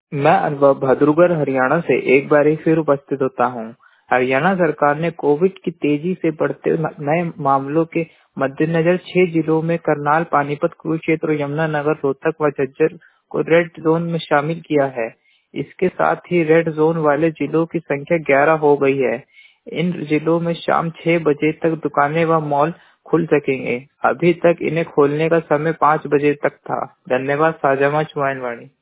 मैं अनुभव भद्रुगढ़ हरियाणा से एक बार फिर उपस्थित होता हूँ। हरियाणा सरकार ने कोविड की तेजी से बढ़ते नए मामलों के मद्देनजर 6 जिलों में करनाल, पानीपत, कुरुक्षेत्र, यमुनानगर, रोहतक व झज्जर को रेड जोन में शामिल किया है। इसके साथ ही रेड जोन वाले जिलों की संख्या 11 हो गई है। इन जिलों में शाम 6 बजे तक दुकानें व मॉल खुल सकेंगे। अभी तक इन्हें खोलने का समय 5 बजे तक था। धन्यवाद। साझा मंच वाणी।